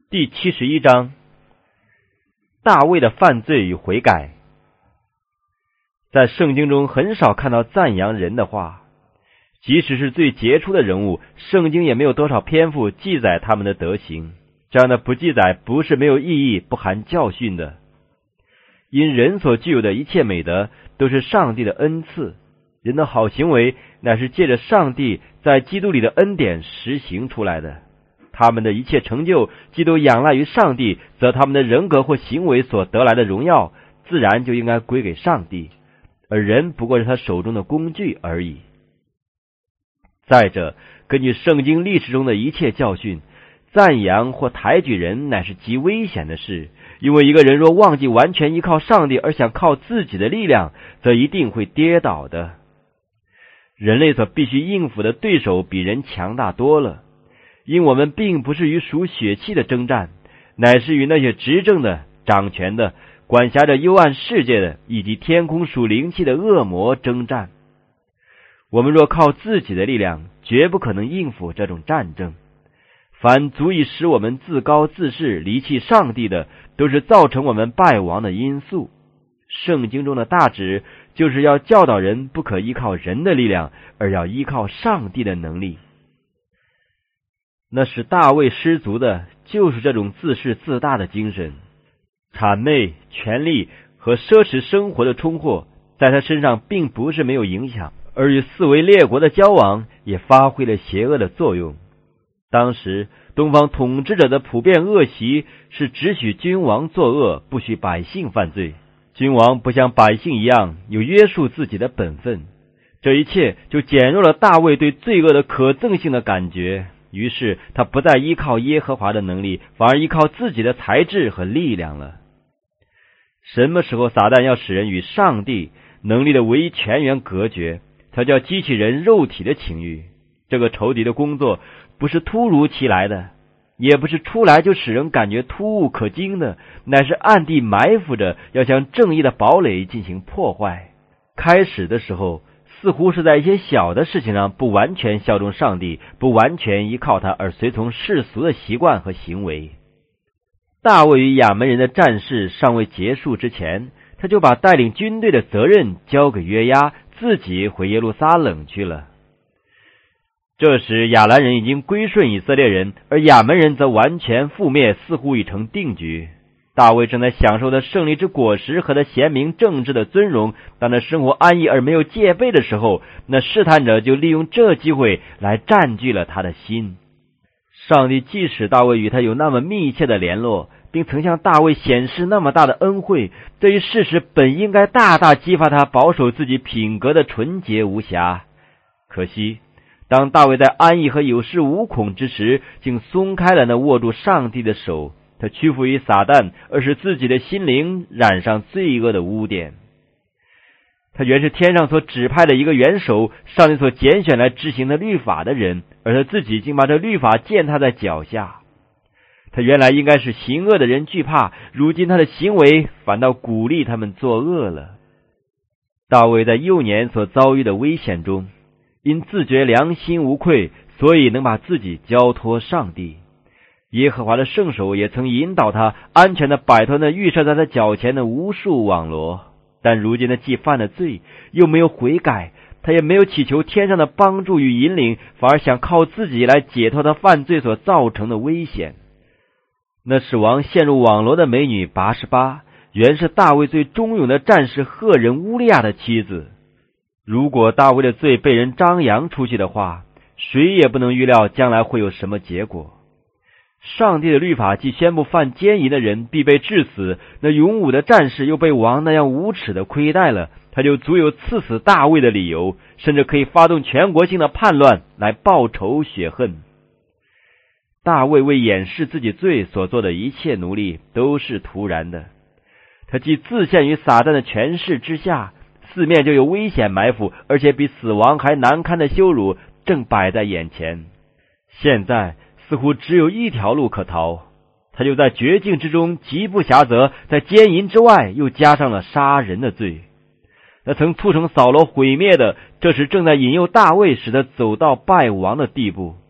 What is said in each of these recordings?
第71章，大卫的犯罪与悔改。在圣经中很少看到赞扬人的话，即使是最杰出的人物，圣经也没有多少篇幅记载他们的德行。这样的不记载不是没有意义、不含教训的。因人所具有的一切美德都是上帝的恩赐，人的好行为乃是借着上帝在基督里的恩典实行出来的。他们的一切成就既都仰赖于上帝，则他们的人格或行为所得来的荣耀自然就应该归给上帝，而人不过是他手中的工具而已。再者，根据圣经历史中的一切教训，赞扬或抬举人乃是极危险的事，因为一个人若忘记完全依靠上帝而想靠自己的力量，则一定会跌倒的。人类所必须应付的对手比人强大多了，因我们并不是与属血气的征战，乃是与那些执政的、掌权的、管辖着幽暗世界的，以及天空属灵气的恶魔征战。我们若靠自己的力量，绝不可能应付这种战争。凡足以使我们自高自恃、离弃上帝的，都是造成我们败亡的因素。圣经中的大旨就是要教导人不可依靠人的力量，而要依靠上帝的能力。那使大卫失足的就是这种自恃自大的精神。谄媚、权力和奢侈生活的冲惑在他身上并不是没有影响，而与四围列国的交往也发挥了邪恶的作用。当时东方统治者的普遍恶习是只许君王作恶，不许百姓犯罪。君王不像百姓一样有约束自己的本分，这一切就减弱了大卫对罪恶的可憎性的感觉。于是他不再依靠耶和华的能力，反而依靠自己的才智和力量了。什么时候撒旦要使人与上帝能力的唯一泉源隔绝，他就要激起人肉体的情欲。这个仇敌的工作不是突如其来的，也不是出来就使人感觉突兀可惊的，乃是暗地埋伏着要向正义的堡垒进行破坏。开始的时候似乎是在一些小的事情上不完全效忠上帝，不完全依靠他，而随从世俗的习惯和行为。大卫与亚扪人的战事尚未结束之前，他就把带领军队的责任交给约押，自己回耶路撒冷去了。这时亚兰人已经归顺以色列人，而亚扪人则完全覆灭，似乎已成定局。大卫正在享受他胜利之果实和他贤明正直的尊荣，当他生活安逸而没有戒备的时候，那试探者就利用这机会来占据了他的心。上帝即使大卫与他有那么密切的联络，并曾向大卫显示那么大的恩惠，这一事实本应该大大激发他保守自己品格的纯洁无瑕。可惜当大卫在安逸和有恃无恐之时，竟松开了那握住上帝的手，他屈服于撒旦，而使自己的心灵染上罪恶的污点。他原是天上所指派的一个元首，上帝所拣选来执行的律法的人，而他自己竟把这律法践踏在脚下。他原来应该是行恶的人惧怕，如今他的行为反倒鼓励他们作恶了。大卫在幼年所遭遇的危险中，因自觉良心无愧，所以能把自己交托上帝。耶和华的圣手也曾引导他安全地摆脱那预设在他脚前的无数网罗，但如今他既犯了罪，又没有悔改，他也没有祈求天上的帮助与引领，反而想靠自己来解脱他犯罪所造成的危险。那使王陷入网罗的美女拔示巴，原是大卫最忠勇的战士赫人乌利亚的妻子。如果大卫的罪被人张扬出去的话，谁也不能预料将来会有什么结果。上帝的律法既宣布犯奸淫的人必被治死，那勇武的战士又被王那样无耻的亏待了，他就足有刺死大卫的理由，甚至可以发动全国性的叛乱来报仇雪恨。大卫为掩饰自己罪所做的一切努力都是徒然的，他既自陷于撒旦的权势之下，四面就有危险埋伏，而且比死亡还难堪的羞辱正摆在眼前。现在似乎只有一条路可逃，他就在绝境之中极不暇责，在奸淫之外又加上了杀人的罪。那曾促成扫罗毁灭的，这时正在引诱大卫，使他走到败亡的地步，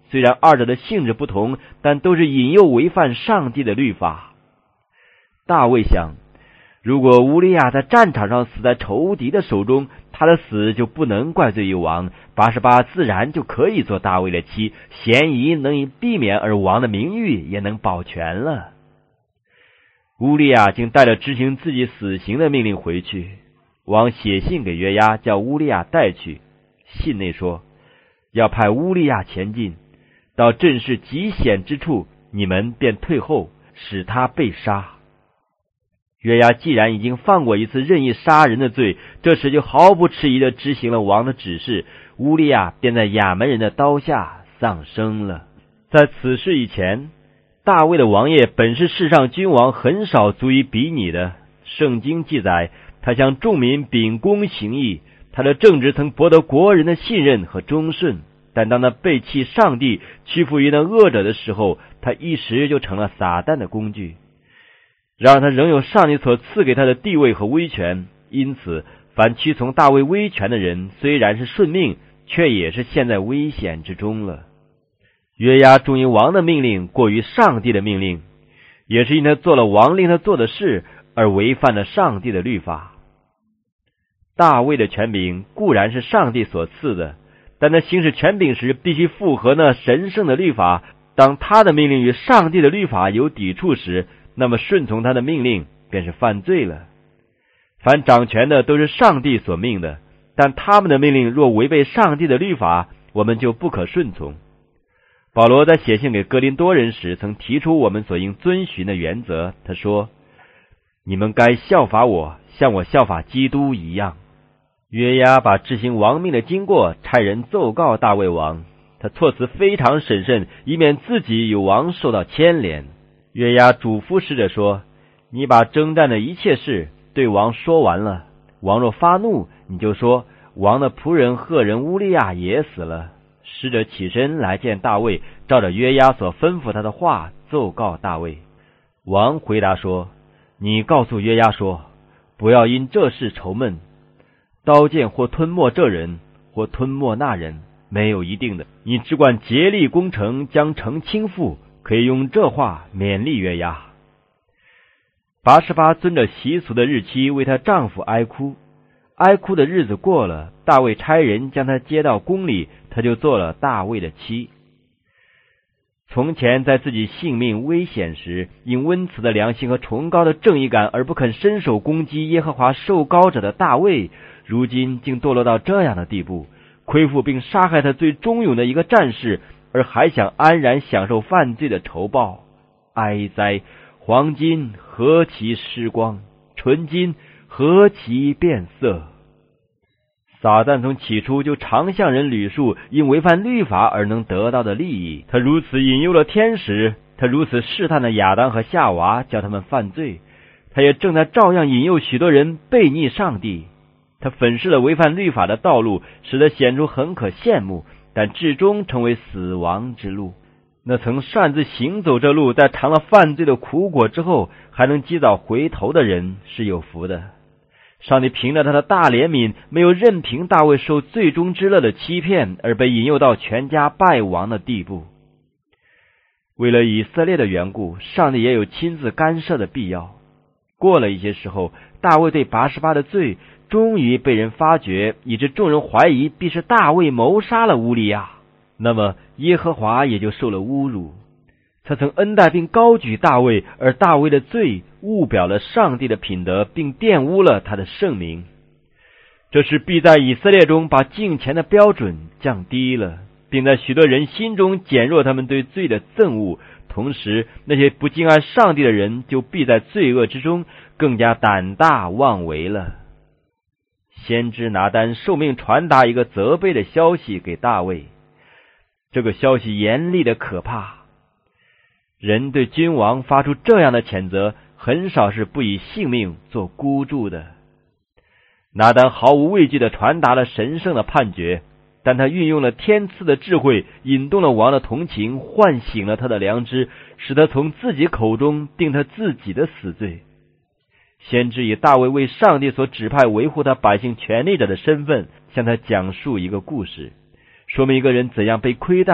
虽然二者的性质不同，但都是引诱违犯上帝的律法。大卫想，如果乌利亚在战场上死在仇敌的手中，他的死就不能怪罪于王，拔示巴自然就可以做大卫的妻，嫌疑能以避免，而王的名誉也能保全了。乌利亚竟带着执行自己死刑的命令回去，王写信给约押，叫乌利亚带去。信内说，要派乌利亚前进，到阵势极险之处，你们便退后，使他被杀。约押既然已经犯过一次任意杀人的罪，这时就毫不迟疑地执行了王的指示，乌利亚便在亚门人的刀下丧生了。在此事以前，大卫的王业本是世上君王很少足以比拟的。圣经记载，他向众民秉公行义，他的正直曾博得国人的信任和忠顺，但当他背弃上帝，屈服于那恶者的时候，他一时就成了撒旦的工具。然而他仍有上帝所赐给他的地位和威权，因此凡屈从大卫威权的人，虽然是顺命，却也是陷在危险之中了。约押忠于王的命令过于上帝的命令，也是因他做了王令他做的事，而违犯了上帝的律法。大卫的权柄固然是上帝所赐的，但他行使权柄时必须符合那神圣的律法。当他的命令与上帝的律法有抵触时，那么顺从他的命令便是犯罪了。凡掌权的都是上帝所命的，但他们的命令若违背上帝的律法，我们就不可顺从。保罗在写信给哥林多人时曾提出我们所应遵循的原则，他说，你们该效法我，像我效法基督一样。约押把执行王命的经过差人奏告大卫王，他措辞非常审慎，以免自己与王受到牵连。约押嘱咐使者说，你把征战的一切事对王说完了，王若发怒，你就说，王的仆人赫人乌利亚也死了。使者起身来见大卫，照着约押所吩咐他的话奏告大卫。王回答说，你告诉约押说，不要因这事愁闷，刀剑或吞没这人，或吞没那人，没有一定的，你只管竭力攻城，将城倾覆，可以用这话勉励约押。拔示巴遵着习俗的日期为她丈夫哀哭，哀哭的日子过了，大卫差人将她接到宫里，她就做了大卫的妻。从前在自己性命危险时，因温慈的良心和崇高的正义感而不肯伸手攻击耶和华受膏者的大卫，如今竟堕落到这样的地步，亏负并杀害他最忠勇的一个战士，而还想安然享受犯罪的仇报。哀哉！黄金何其失光，纯金何其变色。撒旦从起初就常向人捋述因违反律法而能得到的利益，他如此引诱了天使，他如此试探了亚当和夏娃，叫他们犯罪，他也正在照样引诱许多人悖逆上帝。他粉饰了违反律法的道路，使得显出很可羡慕，但至终成为死亡之路。那曾擅自行走这路，在尝了犯罪的苦果之后还能及早回头的人是有福的。上帝凭着他的大怜悯，没有任凭大卫受罪中之乐的欺骗，而被引诱到全家败亡的地步。为了以色列的缘故，上帝也有亲自干涉的必要。过了一些时候，大卫对拔示巴的罪终于被人发觉，以致众人怀疑必是大卫谋杀了乌利亚。那么耶和华也就受了侮辱。他曾恩待并高举大卫，而大卫的罪误表了上帝的品德，并玷污了他的圣名。这是必在以色列中把敬虔的标准降低了，并在许多人心中减弱他们对罪的憎恶。同时那些不敬爱上帝的人就必在罪恶之中更加胆大妄为了。先知拿单受命传达一个责备的消息给大卫，这个消息严厉的可怕。人对君王发出这样的谴责，很少是不以性命做孤注的。拿单毫无畏惧地传达了神圣的判决，但他运用了天赐的智慧，引动了王的同情，唤醒了他的良知，使他从自己口中定他自己的死罪。先知以大卫为上帝所指派维护他百姓权利者的身份，向他讲述一个故事，说明一个人怎样被亏待，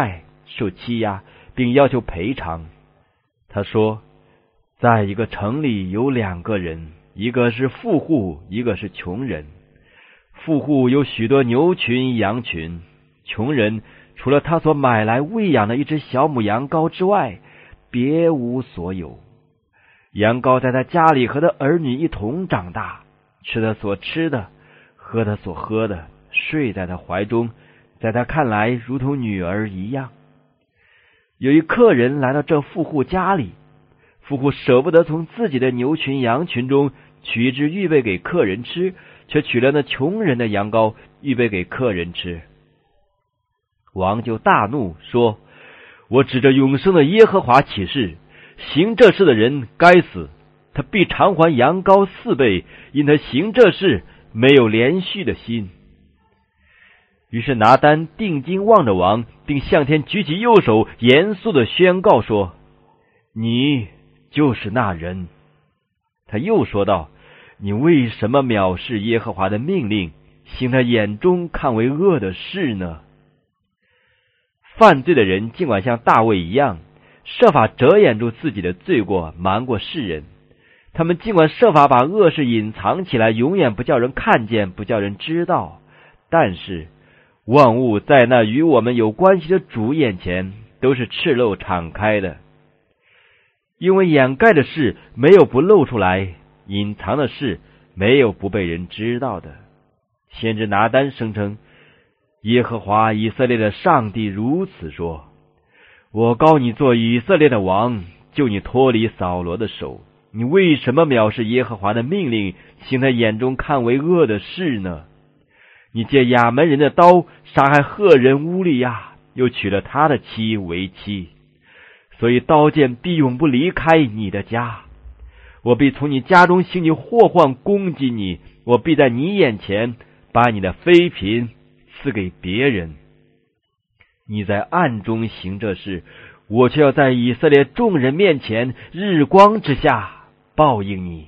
受欺压，并要求赔偿。他说，在一个城里有2个人，一个是富户，一个是穷人。富户有许多牛群羊群，穷人除了他所买来喂养的一只小母羊羔之外，别无所有。羊羔在他家里和他儿女一同长大，吃他所吃的，喝他所喝的，睡在他怀中，在他看来如同女儿一样。有一客人来到这富户家里，富户舍不得从自己的牛群羊群中取一只预备给客人吃，却取了那穷人的羊羔预备给客人吃。王就大怒说，我指着永生的耶和华起誓，行这事的人该死，他必偿还羊羔4倍，因他行这事没有连续的心。于是拿单定睛望着王，并向天举起右手，严肃的宣告说，你就是那人。他又说道，你为什么藐视耶和华的命令，行他眼中看为恶的事呢？犯罪的人尽管像大卫一样，设法遮掩住自己的罪过，瞒过世人，他们尽管设法把恶事隐藏起来，永远不叫人看见，不叫人知道，但是万物在那与我们有关系的主眼前都是赤露敞开的，因为掩盖的事没有不露出来，隐藏的事没有不被人知道的。先知拿单声称，耶和华以色列的上帝如此说，我膏你做以色列的王，救你脱离扫罗的手。你为什么藐视耶和华的命令，行他眼中看为恶的事呢？你借亚门人的刀杀害赫人乌利亚，又娶了他的妻为妻，所以刀剑必永不离开你的家。我必从你家中兴起祸患攻击你，我必在你眼前把你的妃嫔赐给别人。你在暗中行这事，我却要在以色列众人面前日光之下报应你。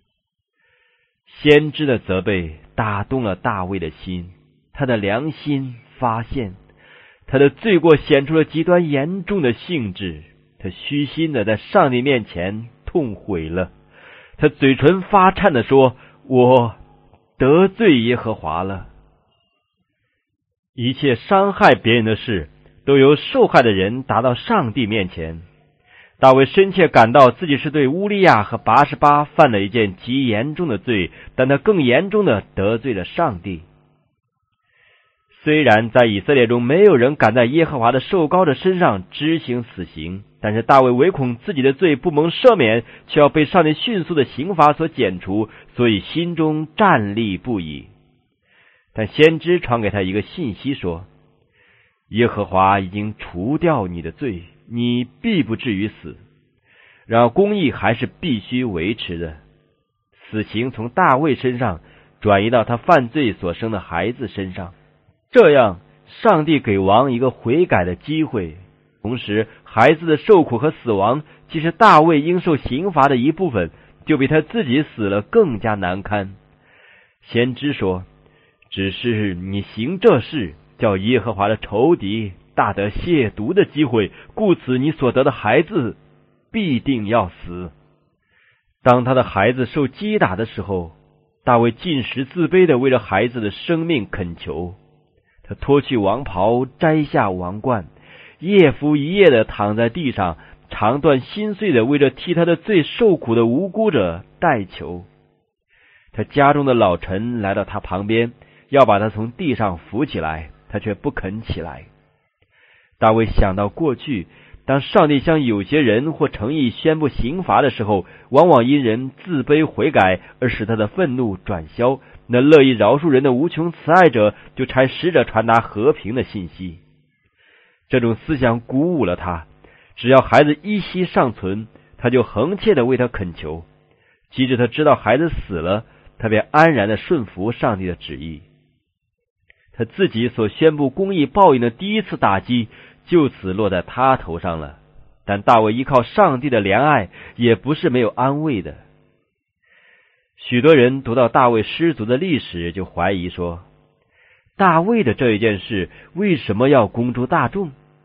先知的责备打动了大卫的心，他的良心发现，他的罪过显出了极端严重的性质，他虚心的在上帝面前痛悔了，他嘴唇发颤的说，我得罪耶和华了。一切伤害别人的事都由受害的人达到上帝面前。大卫深切感到自己是对乌利亚和拔示巴犯了一件极严重的罪，但他更严重的得罪了上帝。虽然在以色列中没有人敢在耶和华的受膏者身上执行死刑，但是大卫唯恐自己的罪不蒙赦免，却要被上帝迅速的刑罚所剪除，所以心中战栗不已。但先知传给他一个信息说，耶和华已经除掉你的罪，你必不至于死。然而公义还是必须维持的，死刑从大卫身上转移到他犯罪所生的孩子身上，这样上帝给王一个悔改的机会，同时孩子的受苦和死亡既是大卫应受刑罚的一部分，就比他自己死了更加难堪。先知说，只是你行这事，叫耶和华的仇敌大得亵渎的机会，故此你所得的孩子必定要死。当他的孩子受击打的时候，大卫尽实自卑的为了孩子的生命恳求，他脱去王袍，摘下王冠，夜复一夜的躺在地上，肠断心碎的为着替他的罪受苦的无辜者代求。他家中的老臣来到他旁边，要把他从地上扶起来，他却不肯起来。大卫想到过去，当上帝向有些人或诚意宣布刑罚的时候，往往因人自卑悔改而使他的愤怒转消，那乐意饶恕人的无穷慈爱者就差使者传达和平的信息。这种思想鼓舞了他，只要孩子依稀尚存，他就恒切的为他恳求，即使他知道孩子死了，他便安然的顺服上帝的旨意。他自己所宣布公义报应的第一次打击就此落在他头上了，但大卫依靠上帝的怜爱也不是没有安慰的。许多人读到大卫失足的历史就怀疑说，大卫的这一件事为什么要公诸大众？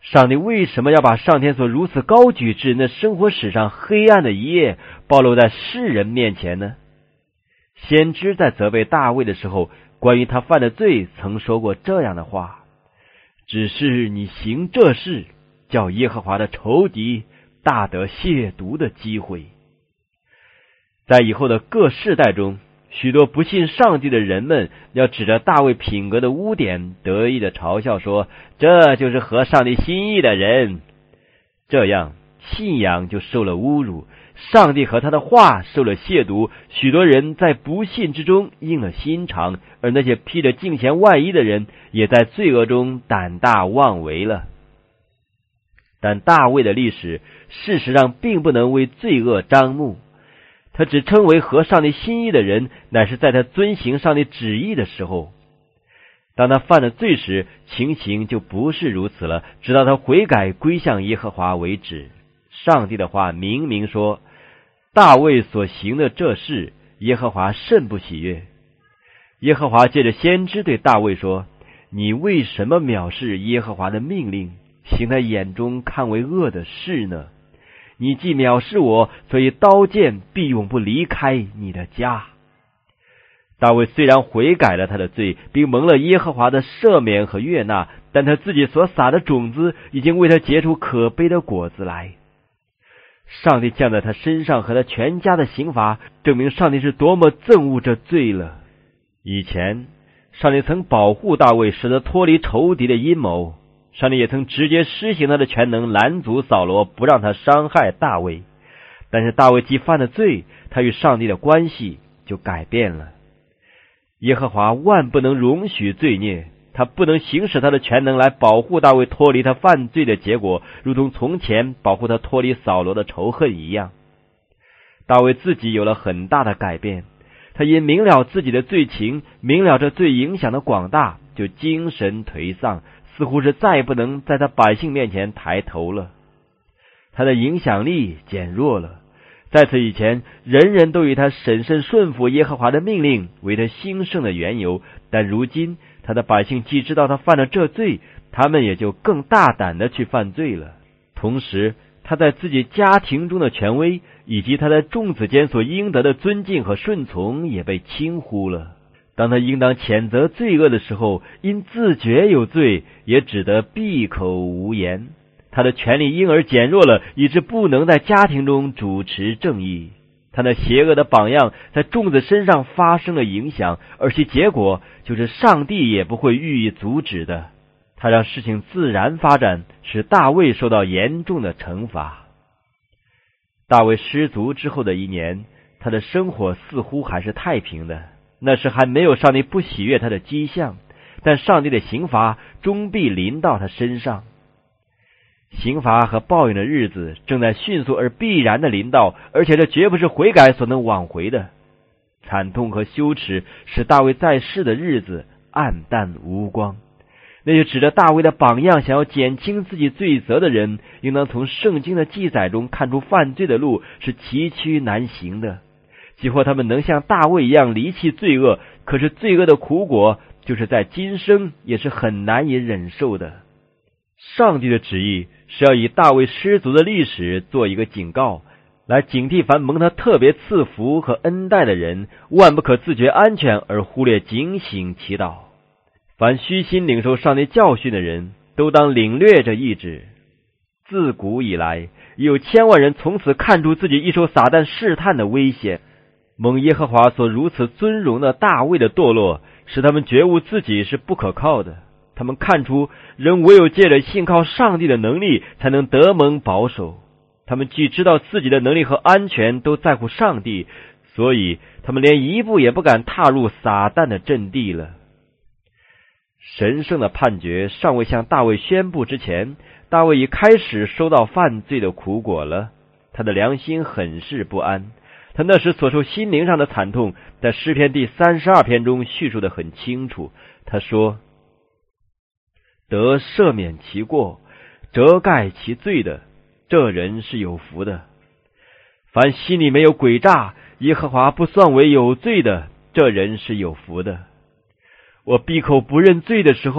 上帝为什么要把上天所如此高举之人的生活史上黑暗的一页暴露在世人面前呢？先知在责备大卫的时候，关于他犯的罪曾说过这样的话：只是你行这事，叫耶和华的仇敌大得亵渎的机会。在以后的各世代中，许多不信上帝的人们要指着大卫品格的污点得意的嘲笑说，这就是合上帝心意的人。这样信仰就受了侮辱，上帝和他的话受了亵渎，许多人在不信之中硬了心肠，而那些披着敬虔外衣的人也在罪恶中胆大妄为了。但大卫的历史事实上并不能为罪恶张目，他只称为合上帝心意的人，乃是在他遵行上帝旨意的时候。当他犯了罪时，情形就不是如此了，直到他悔改归向耶和华为止。上帝的话明明说，大卫所行的这事，耶和华甚不喜悦。耶和华借着先知对大卫说，你为什么藐视耶和华的命令，行他眼中看为恶的事呢？你既藐视我，所以刀剑必永不离开你的家。大卫虽然悔改了他的罪，并蒙了耶和华的赦免和悦纳，但他自己所撒的种子已经为他结出可悲的果子来。上帝降在他身上和他全家的刑罚，证明上帝是多么憎恶这罪了。以前上帝曾保护大卫，使得脱离仇敌的阴谋，上帝也曾直接施行他的全能，拦阻扫罗，不让他伤害大卫。但是大卫既犯了罪，他与上帝的关系就改变了。耶和华万不能容许罪孽，他不能行使他的全能来保护大卫脱离他犯罪的结果，如同从前保护他脱离扫罗的仇恨一样。大卫自己有了很大的改变，他因明了自己的罪情，明了这罪影响的广大，就精神颓丧，似乎是再不能在他百姓面前抬头了。他的影响力减弱了。在此以前，人人都以他审慎顺服耶和华的命令为他兴盛的缘由，但如今他的百姓既知道他犯了这罪，他们也就更大胆的去犯罪了。同时他在自己家庭中的权威，以及他在众子间所应得的尊敬和顺从也被轻忽了。当他应当谴责罪恶的时候，因自觉有罪，也只得闭口无言。他的权力因而减弱了，以致不能在家庭中主持正义。他那邪恶的榜样在众子身上发生了影响，而其结果就是上帝也不会予以阻止的。他让事情自然发展，使大卫受到严重的惩罚。大卫失足之后的一年，他的生活似乎还是太平的，那时还没有上帝不喜悦他的迹象，但上帝的刑罚终必临到他身上。刑罚和报应的日子正在迅速而必然的临到，而且这绝不是悔改所能挽回的。惨痛和羞耻使大卫在世的日子暗淡无光。那些指着大卫的榜样想要减轻自己罪责的人，应当从圣经的记载中看出犯罪的路是崎岖难行的。即或他们能像大卫一样离弃罪恶，可是罪恶的苦果就是在今生也是很难以忍受的。上帝的旨意是要以大卫失足的历史做一个警告，来警惕凡蒙他特别赐福和恩待的人，万不可自觉安全而忽略警醒祈祷。凡虚心领受上帝教训的人，都当领略这意旨。自古以来，已有千万人从此看出自己易受撒旦试探的危险。蒙耶和华所如此尊荣的大卫的堕落，使他们觉悟自己是不可靠的。他们看出人唯有借着信靠上帝的能力才能得蒙保守。他们既知道自己的能力和安全都在乎上帝，所以他们连一步也不敢踏入撒旦的阵地了。神圣的判决尚未向大卫宣布之前，大卫已开始收到犯罪的苦果了。他的良心很是不安，他那时所受心灵上的惨痛，在诗篇第32篇中叙述得很清楚。他说，得赦免其过，遮盖其罪的，这人是有福的。凡心里没有诡诈，耶和华不算为有罪的，这人是有福的。我闭口不认罪的时候，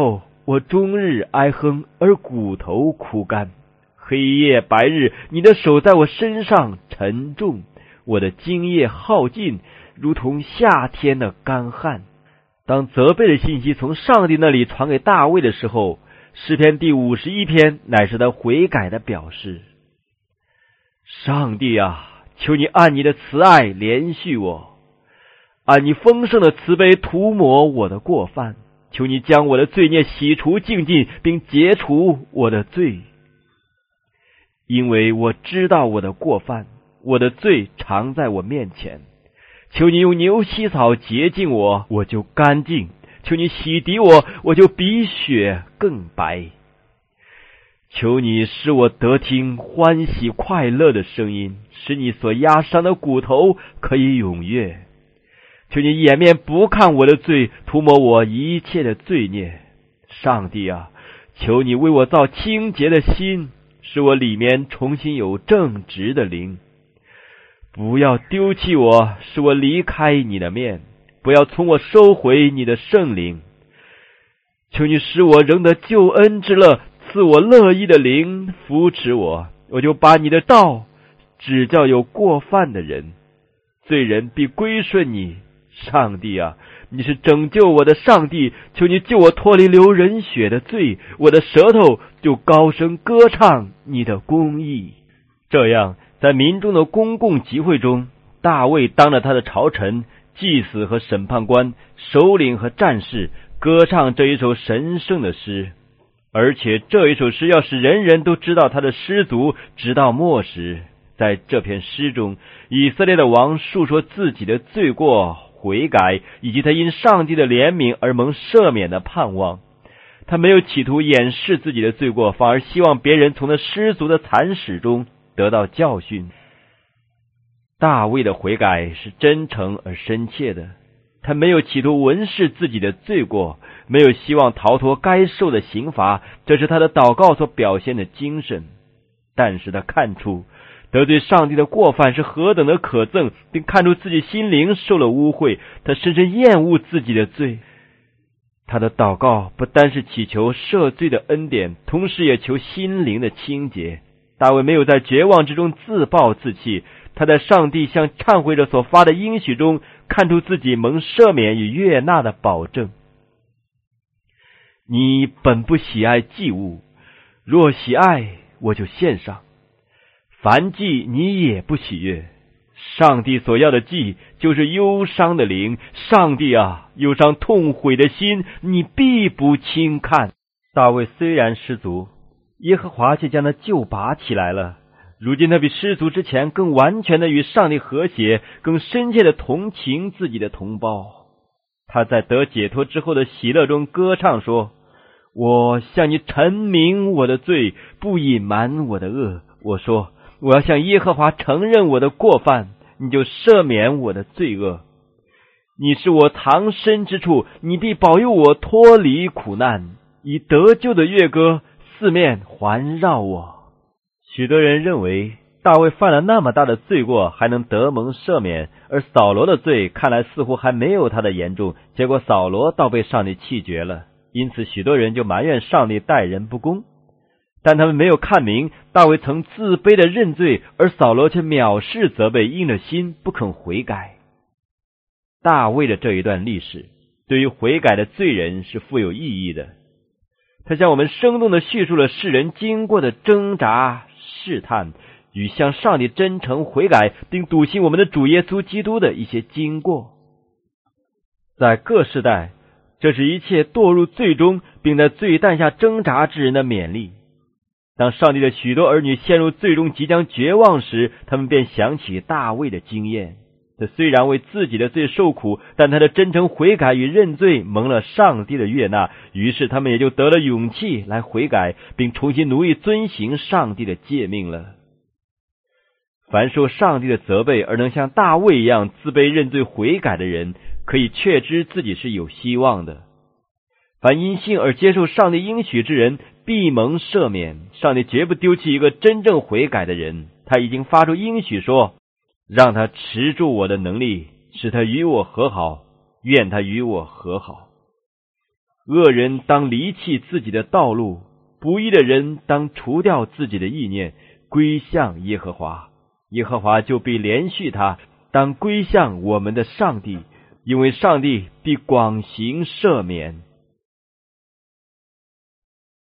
我终日哀哼，而骨头枯干。黑夜白日，你的手在我身上沉重，我的精液耗尽，如同夏天的干旱。当责备的信息从上帝那里传给大卫的时候，诗篇第51篇乃是他悔改的表示。上帝啊，求你按你的慈爱怜恤我，按你丰盛的慈悲涂抹我的过犯，求你将我的罪孽洗除净尽，并解除我的罪。因为我知道我的过犯，我的罪常在我面前。求你用牛膝草洁净我，我就干净；求你洗涤我，我就比雪更白。求你使我得听欢喜快乐的声音，使你所压伤的骨头可以踊跃。求你掩面不看我的罪，涂抹我一切的罪孽。上帝啊，求你为我造清洁的心，使我里面重新有正直的灵。不要丢弃我，使我离开你的面，不要从我收回你的圣灵。求你使我仍得救恩之乐，赐我乐意的灵扶持我，我就把你的道指教有过犯的人，罪人必归顺你。上帝啊，你是拯救我的上帝，求你救我脱离流人血的罪，我的舌头就高声歌唱你的公义。这样，在民众的公共集会中，大卫当着他的朝臣、祭司和审判官、首领和战士，歌唱这一首神圣的诗。而且这一首诗要使人人都知道他的失足，直到末时。在这篇诗中，以色列的王述说自己的罪过、悔改，以及他因上帝的怜悯而蒙赦免的盼望。他没有企图掩饰自己的罪过，反而希望别人从那失足的惨史中得到教训。大卫的悔改是真诚而深切的，他没有企图文饰自己的罪过，没有希望逃脱该受的刑罚，这是他的祷告所表现的精神。但是他看出得罪上帝的过犯是何等的可憎，并看出自己心灵受了污秽，他深深厌恶自己的罪。他的祷告不单是祈求赦罪的恩典，同时也求心灵的清洁。大卫没有在绝望之中自暴自弃，他在上帝向忏悔者所发的应许中看出自己蒙赦免与悦纳的保证。你本不喜爱祭物，若喜爱，我就献上。凡祭你也不喜悦，上帝所要的祭就是忧伤的灵。上帝啊，忧伤痛悔的心你必不轻看。大卫虽然失足，耶和华却将他救拔起来了。如今他比失足之前更完全的与上帝和谐，更深切的同情自己的同胞。他在得解脱之后的喜乐中歌唱说，我向你陈明我的罪，不隐瞒我的恶。我说，我要向耶和华承认我的过犯，你就赦免我的罪恶。你是我藏身之处，你必保佑我脱离苦难，以得救的乐歌四面环绕我。许多人认为大卫犯了那么大的罪过还能得蒙赦免，而扫罗的罪看来似乎还没有他的严重，结果扫罗倒被上帝弃绝了，因此许多人就埋怨上帝待人不公。但他们没有看明大卫曾自卑的认罪，而扫罗却藐视责备，硬着心不肯悔改。大卫的这一段历史对于悔改的罪人是富有意义的，他向我们生动地叙述了世人经过的挣扎试探与向上帝真诚悔改并笃信我们的主耶稣基督的一些经过。在各世代，这是一切堕入罪中并在罪担下挣扎之人的勉励。当上帝的许多儿女陷入罪中即将绝望时，他们便想起大卫的经验。他虽然为自己的罪受苦，但他的真诚悔改与认罪蒙了上帝的悦纳，于是他们也就得了勇气来悔改，并重新努力遵行上帝的诫命了。凡受上帝的责备而能像大卫一样自卑认罪悔改的人，可以确知自己是有希望的。凡因信而接受上帝应许之人，必蒙赦免。上帝绝不丢弃一个真正悔改的人，他已经发出应许说，让他持住我的能力，使他与我和好，愿他与我和好。 恶人当离弃自己的道路，不义的人当除掉自己的意念，归向耶和华，耶和华就必连续他，当归向我们的上帝，因为上帝必广行赦免。